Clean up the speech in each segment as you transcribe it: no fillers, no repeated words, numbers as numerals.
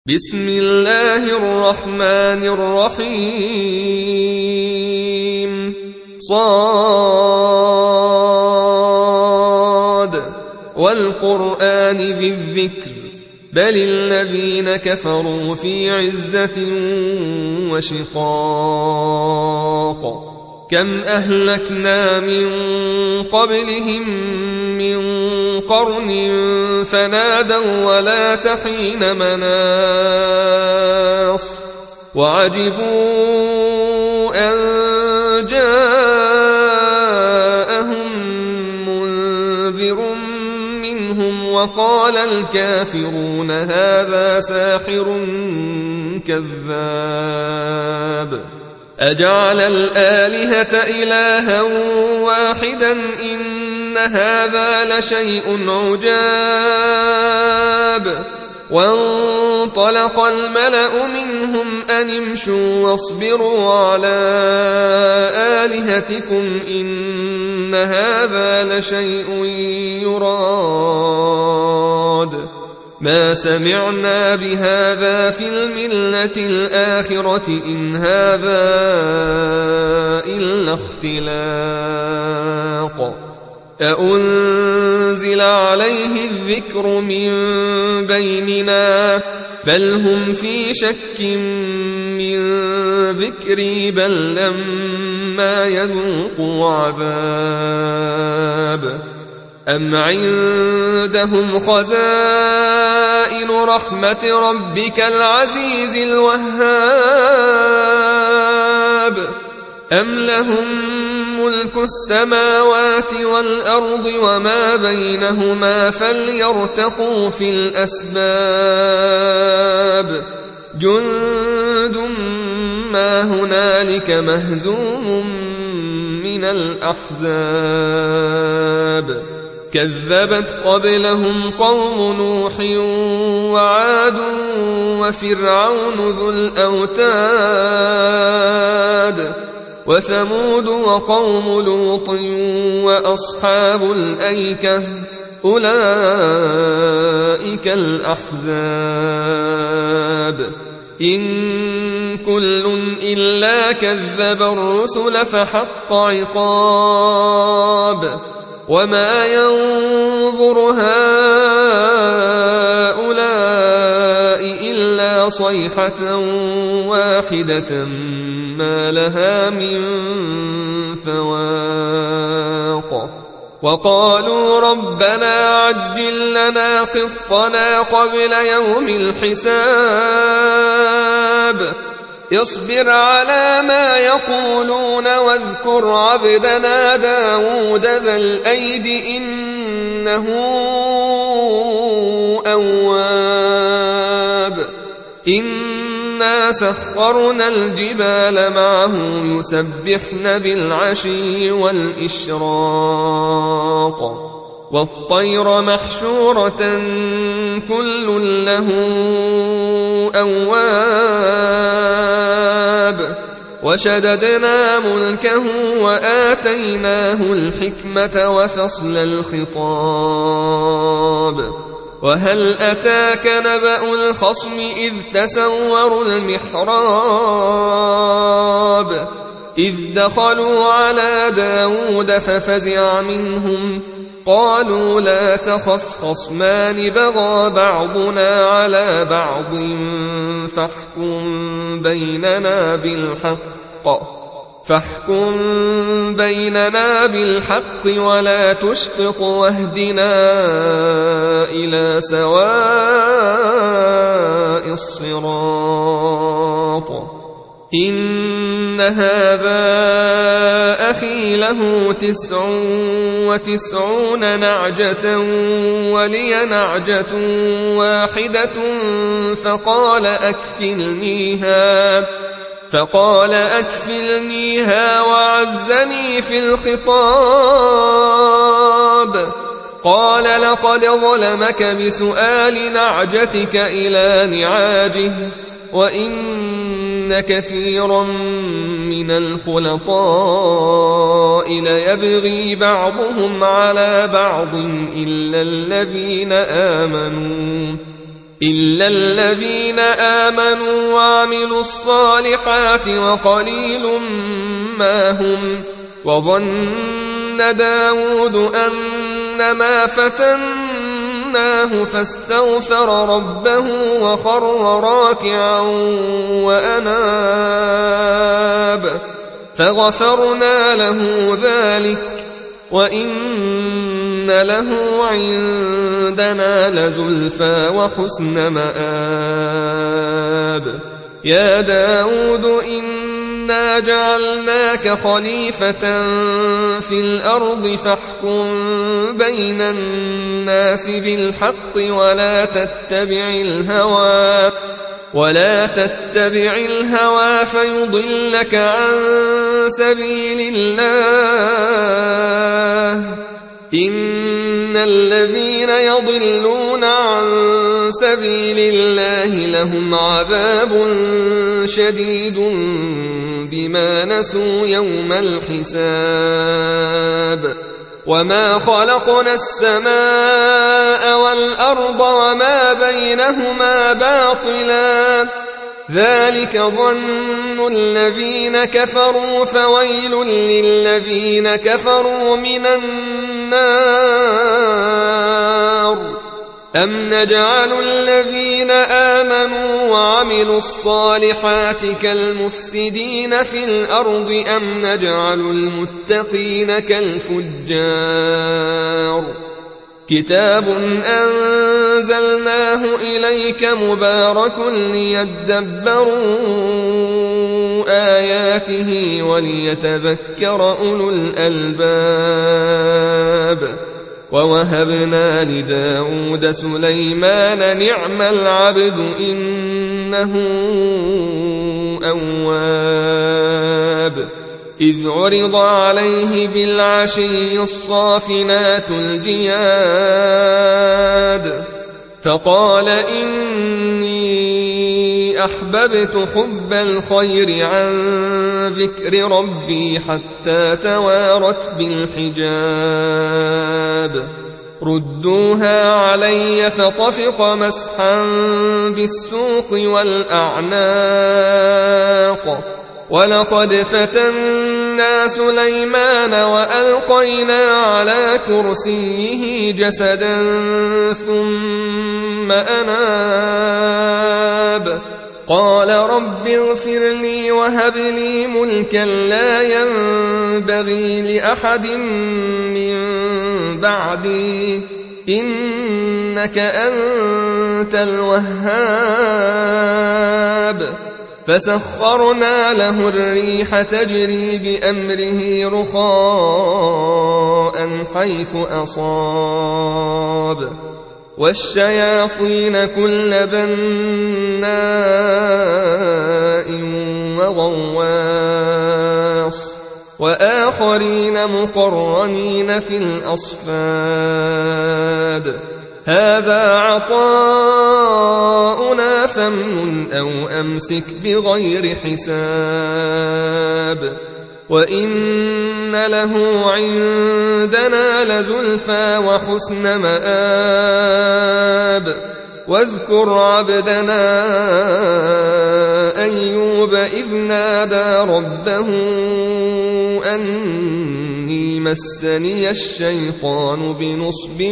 بسم الله الرحمن الرحيم صاد والقرآن ذي الذكر بل الذين كفروا في عزة وشقاق كم أهلكنا من قبلهم من قرن فنادوا ولا تحين مناص وعجبوا أن جاءهم منذر منهم وقال الكافرون هذا ساحر كذاب أجعل الآلهة إلها واحدا إن هذا لشيء عجاب وانطلق الملأ منهم أن امشوا واصبروا على آلهتكم إن هذا لشيء يراد ما سمعنا بهذا في الملة الآخرة إن هذا إلا اختلاق أأنزل عليه الذكر من بيننا بل هم في شك من ذكري بل لما يذوقوا عذاب أم عندهم خزائن رحمة ربك العزيز الوهاب أم لهم ملك السماوات والأرض وما بينهما فليرتقوا في الأسباب جند ما هنالك مهزوم من الأحزاب كذبت قبلهم قوم نوح وعاد وفرعون ذو الأوتاد وثمود وقوم لوط وأصحاب الأيكة أولئك الأحزاب إن كل إلا كذب الرسل فحق عقاب وما ينظر هؤلاء إلا صيحة واحدة ما لها من فواق وقالوا ربنا عجل لنا قطنا قبل يوم الحساب اصبر على ما يقولون واذكر عبدنا داود ذا الأيد إنه أواب إنا سخرنا الجبال معه يسبحن بالعشي والإشراق والطير محشورة كل له أواب وشددنا ملكه وآتيناه الحكمة وفصل الخطاب وهل أتاك نبأ الخصم إذ تسوروا المحراب إذ دخلوا على داود ففزع منهم قالوا لا تخف خصمان بغى بعضنا على بعض فاحكم بيننا بالحق ولا تشطط واهدنا إلى سواء الصراط إن هذا أخي له 99 نعجة ولي نعجة واحدة فقال أكفلنيها وعزني في الخطاب قال لقد ظلمك بسؤال نعجتك إلى نعاجه وإن كثيرا من الخلطاء ليبغي بعضهم على بعض إلا الذين آمنوا إلا الذين آمنوا وعملوا الصالحات وقليل ما هم. وظن داود أنما فتناه فاستغفر ربه وخر راكعا وأناب فغفرنا له ذلك وإن له عندنا لزلفى وحسن مآب. يا داود إنا جعلناك خليفة في الأرض فاحكم بين الناس بالحق ولا تتبع الهوى فيضلك عن سبيل الله. إن الذين يضلون عن سبيل الله لهم عذاب شديد بما نسوا يوم الحساب. وما خلقنا السماء والأرض وما بينهما باطلا ذلك ظن الذين كفروا فويل للذين كفروا من النار. أم نجعل الذين آمنوا وعملوا الصالحات كالمفسدين في الأرض أم نجعل المتقين كالفجار. كتاب أنزلناه إليك مبارك ليدبروا آياته وليتذكر أولو الألباب. ووهبنا لداود سليمان نعم العبد إنه أواب. إذ عرض عليه بالعشي الصافنات الجياد فقال إني أحببت حب الخير عن ذكر ربي حتى توارت بالحجاب. ردوها علي فطفق مسحا بالسوق والأعناق. ولقد فتنا سليمان وألقينا على كرسيه جسدا ثم أناب. قال رب اغفر لي وهب لي ملكا لا ينبغي لأحد من بعدي إنك أنت الوهاب. فسخرنا له الريح تجري بأمره رخاء حيث أصاب والشياطين كل بناء وغواص وآخرين مقرنين في الأصفاد. هذا عطاؤنا فامنن أو أمسك بغير حساب. وإن له عندنا لزلفى وحسن مآب. واذكر عبدنا أيوب إذ نادى ربه أني مسني الشيطان بنصب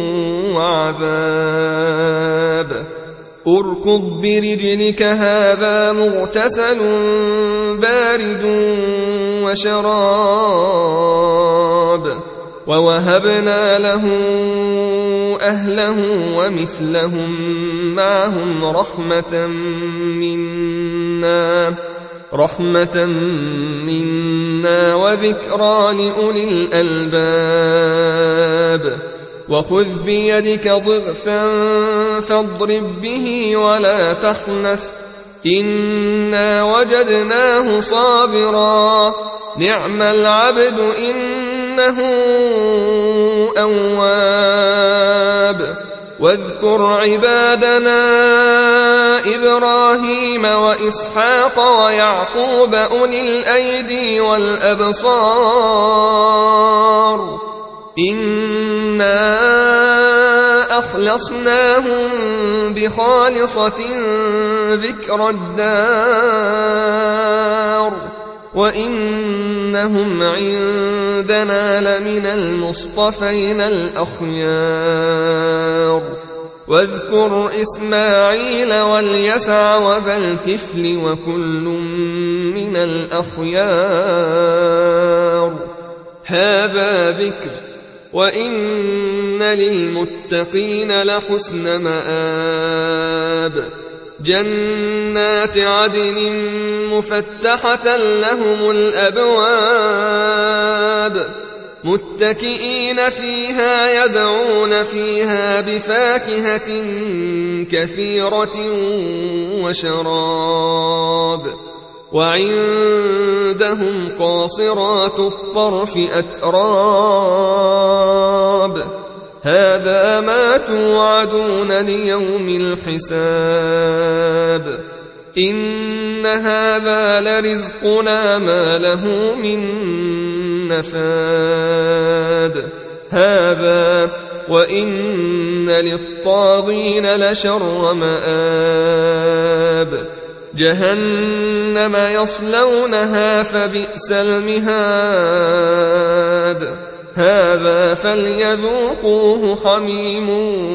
وعذاب. اركض برجلك هذا مغتسل بارد وشراب. ووهبنا له أهله ومثلهم معهم رحمة منا وذكرى لأولي الألباب. وخذ بيدك ضغثا فاضرب به ولا تحنث إنا وجدناه صابرا نعم العبد إنه أواب. واذكر عبادنا إبراهيم وإسحاق ويعقوب أولي الأيدي والأبصار إنا أخلصناهم بخالصة ذكر الدار وإنهم عندنا لمن المصطفين الأخيار واذكر إسماعيل واليسع وذا الكفل وكل من الأخيار هذا ذكر وإن للمتقين لحسن مآب جنات عدن مفتحة لهم الأبواب متكئين فيها يدعون فيها بفاكهة كثيرة وشراب وعندهم قاصرات الطرف أتراب هذا ما توعدون ليوم الحساب إن هذا لرزقنا ما له من نفاد هذا وإن للطاغين لشر مآب جهنم يصلونها فبئس المهاد هذا فليذوقوه حميم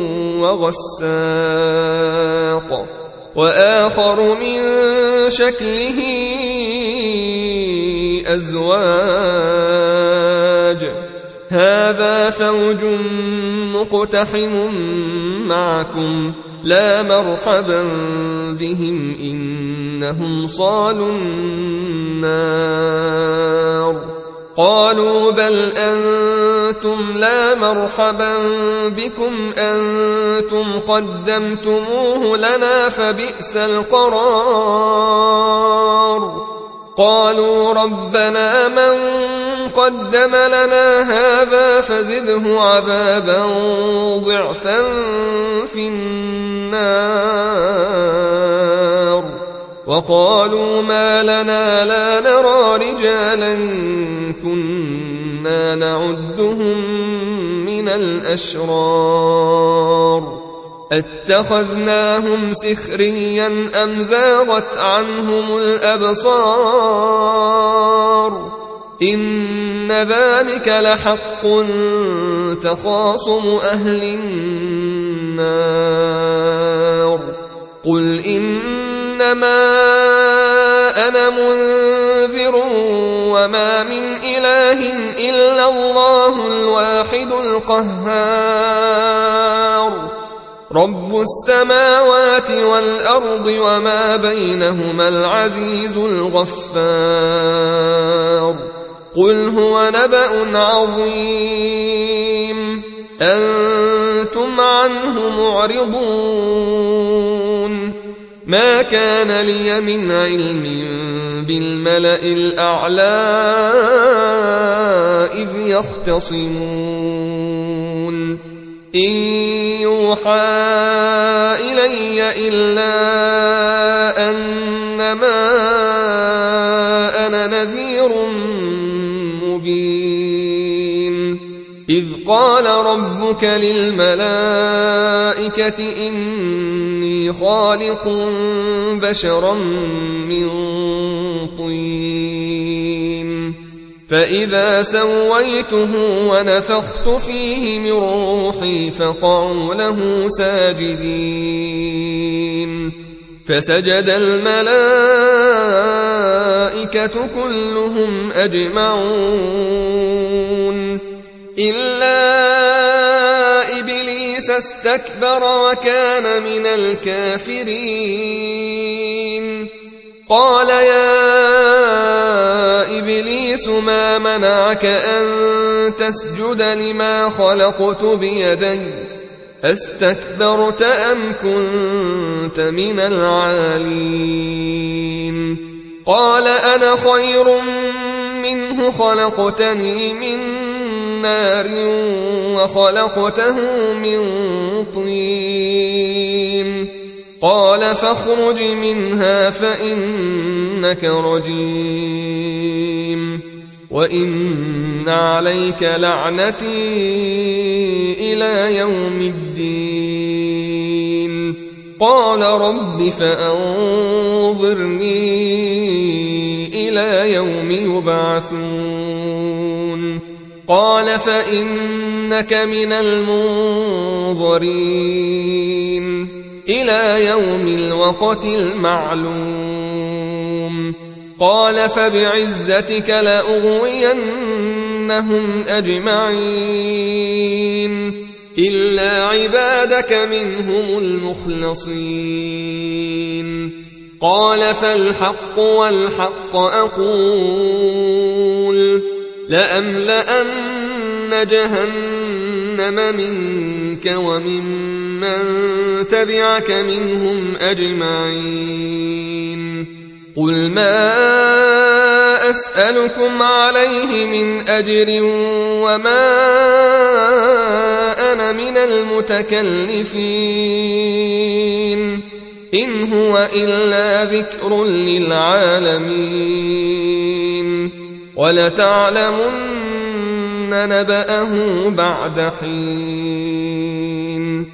وغساق وآخر من شكله أزواج هذا فوج مقتحم معكم لا مرحبا بهم إنهم صالوا النار قالوا بل أنتم لا مرحبا بكم أنتم قدمتموه لنا فبئس القرار قالوا ربنا من قدم لنا هذا فزده عذابا ضعفا في النار وقالوا ما لنا لا نرى رجالا كنا نعدهم من الأشرار اتخذناهم سخريا أم زاغت عنهم الأبصار إن ذلك لحق تخاصم أهل النار قل إنما أنا منذر وما من إله إلا الله الواحد القهار رب السماوات والأرض وما بينهما العزيز الغفار قل هو نبأ عظيم أنتم عنه معرضون ما كان لي من علم بالملأ الأعلى إذ يختصمون إن يوحى إلي إلا أنما أنا نذير مبين إذ قال ربك للملائكة إني خالق بشرا من طين فإذا سويته ونفخت فيه من روحي فقعوا له ساجدين فسجد الملائكة كلهم أجمعون إلا إبليس استكبر وكان من الكافرين قال يا إبليس ما منعك أن تسجد لما خلقت بيدي أستكبرت أم كنت من العالين قال أنا خير منه خلقتني من نار وخلقته من طين قال فاخرج منها فإنك رجيم وإن عليك لعنتي إلى يوم الدين. قال رب فأنظرني إلى يوم يبعثون. قال فإنك من المنظرين إلى يوم الوقت المعلوم. قال فبعزتك لأغوينهم أجمعين إلا عبادك منهم المخلصين. قال فالحق والحق أقول لأملأن جهنم منك وممن تبعك منهم أجمعين. قل ما أسألكم عليه من أجر وما أنا من المتكلفين إن هو إلا ذكر للعالمين ولتعلمن نبأه بعد حين.